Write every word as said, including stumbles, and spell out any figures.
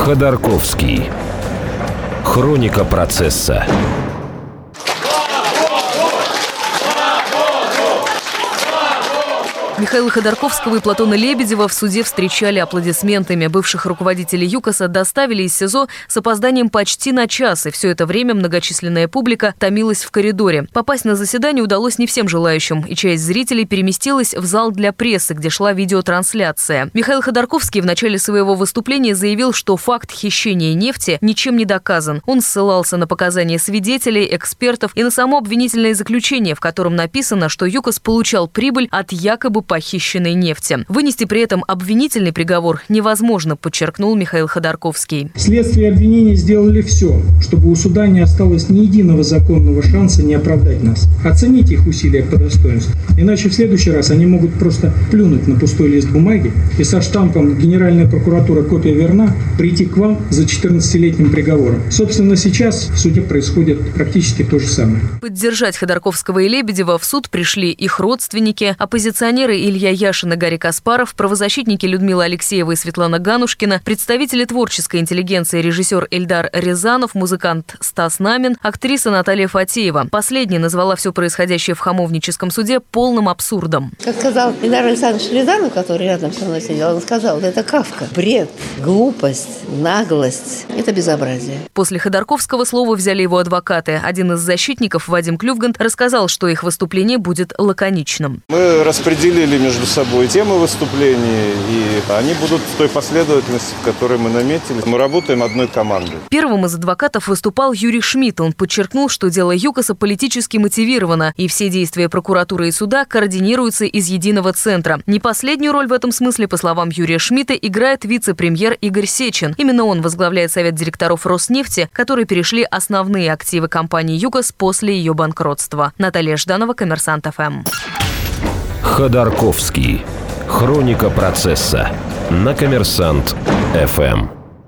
Ходорковский. Хроника процесса. Михаила Ходорковского и Платона Лебедева в суде встречали аплодисментами. Бывших руководителей ЮКОСа доставили из СИЗО с опозданием почти на час, и все это время многочисленная публика томилась в коридоре. Попасть на заседание удалось не всем желающим, и часть зрителей переместилась в зал для прессы, где шла видеотрансляция. Михаил Ходорковский в начале своего выступления заявил, что факт хищения нефти ничем не доказан. Он ссылался на показания свидетелей, экспертов и на само обвинительное заключение, в котором написано, что ЮКОС получал прибыль от якобы похищенной нефти. Вынести при этом обвинительный приговор невозможно, подчеркнул Михаил Ходорковский. Следствие и обвинение сделали все, чтобы у суда не осталось ни единого законного шанса не оправдать нас. Оцените их усилия по достоинству. Иначе в следующий раз они могут просто плюнуть на пустой лист бумаги и со штампом «Генеральная прокуратура, копия верна» прийти к вам за четырнадцатилетним приговором. Собственно, сейчас в суде происходит практически то же самое. Поддержать Ходорковского и Лебедева в суд пришли их родственники, оппозиционеры Илья Яшин и Гарри Каспаров, правозащитники Людмила Алексеева и Светлана Ганушкина, представители творческой интеллигенции режиссер Эльдар Рязанов, музыкант Стас Намин, актриса Наталья Фатеева. Последняя назвала все происходящее в хамовническом суде полным абсурдом. Как сказал Эльдар Александрович Рязанов, который рядом со мной сидел, он сказал, это Кафка. Бред, глупость, наглость – это безобразие. После Ходорковского слово взяли его адвокаты. Один из защитников, Вадим Клювгант, рассказал, что их выступление будет лаконичным. Мы распределили между собой темы выступлений, и они будут в той последовательности, в которой мы наметили. Мы работаем одной командой. Первым из адвокатов выступал Юрий Шмидт. Он подчеркнул, что дело ЮКОСа политически мотивировано, и все действия прокуратуры и суда координируются из единого центра. Не последнюю роль в этом смысле, по словам Юрия Шмидта, играет вице-премьер Игорь Сечин. Именно он возглавляет совет директоров Роснефти, которые перешли основные активы компании ЮКОС после ее банкротства. Наталья Жданова, Коммерсант ФМ. Ходорковский. Хроника процесса. На Коммерсант ФМ.